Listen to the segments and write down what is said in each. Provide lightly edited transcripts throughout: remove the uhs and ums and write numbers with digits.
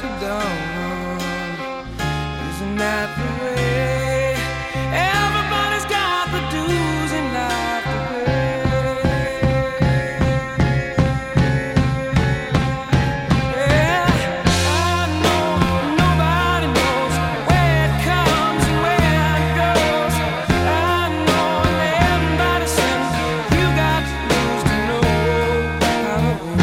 to dawn. Isn't that the way? Everybody's got the dues in life to pay. Yeah, I know nobody knows where it comes and where it goes. I know everybody says you got to lose to know how to win.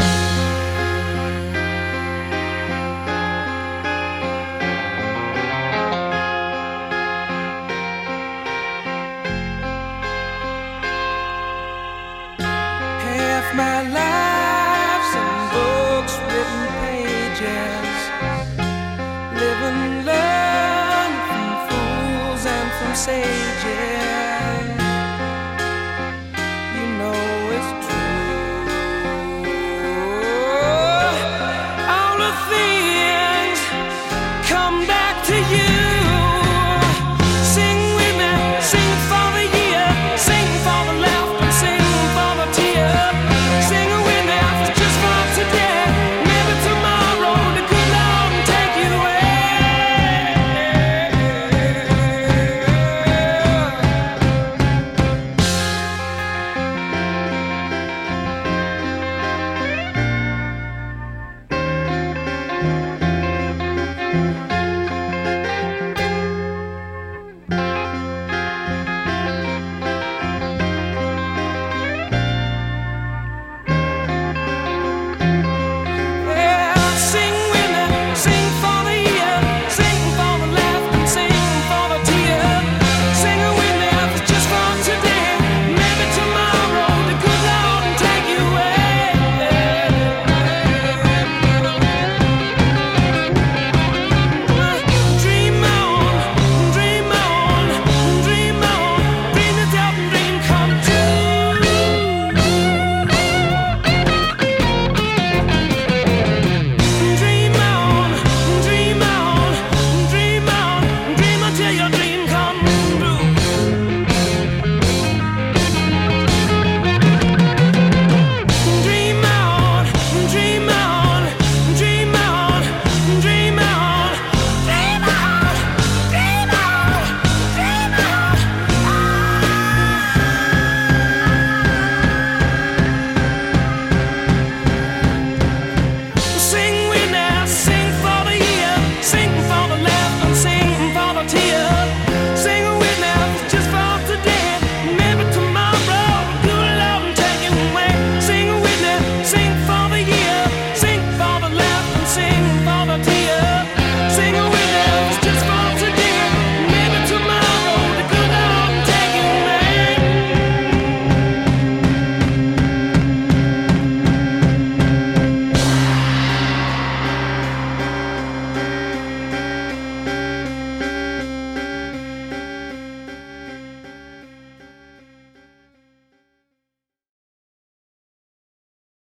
Half my life's in books, written pages, live and learn from fools and from sages.